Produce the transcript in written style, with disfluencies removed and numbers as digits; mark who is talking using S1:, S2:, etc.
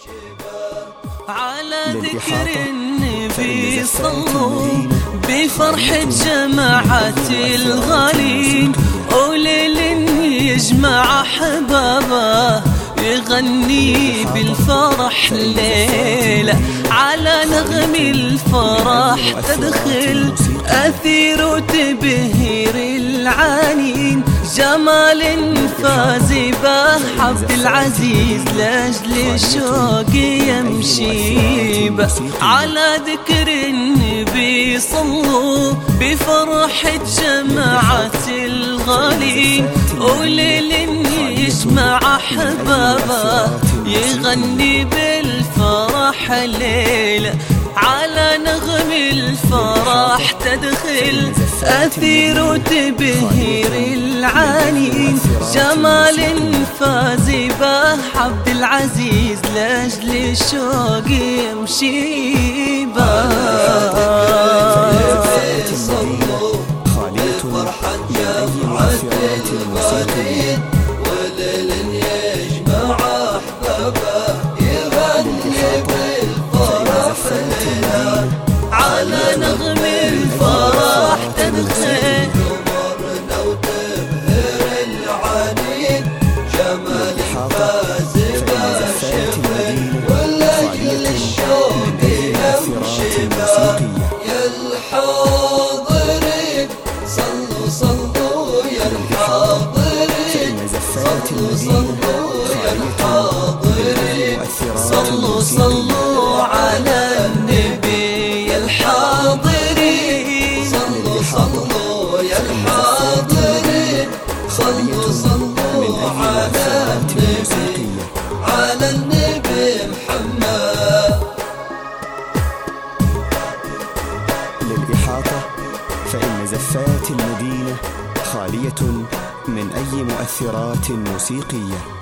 S1: على ذكر النبي صلوا بفرحة جماعة الغالين، وليل يجمع أحبابه يغني بالفرح ليلة. على نغم الفرح تدخل أثير وتبهير العانين، جمال فاز به عبد العزيز لأجل الشوق يمشي به. على ذكر النبي صلوا بفرحة جماعة الغالين، وليل يجمع أحبابه يغني بالفرح ليلة. على نغم الفرح تدخل أثير وتبهير العانين، جمال فاز به عبد العزيز لأجل الشوق يمشي به. على نغم الفرح تدخل عمرنا وتبهر العنين، جمال فاز بالشمل ولأجل الشوق يمشي به. يا الحاضرين صلوا صلوا، يا الحاضرين صلوا صلوا، يا الحاضرين صلوا صلوا على النبي الحاضرين، صلوا صلوا يا الحاضرين، صلوا صلوا على النبي، على النبي محمد.
S2: للإحاطة فإن زفات المدينة خالية من أي مؤثرات موسيقية.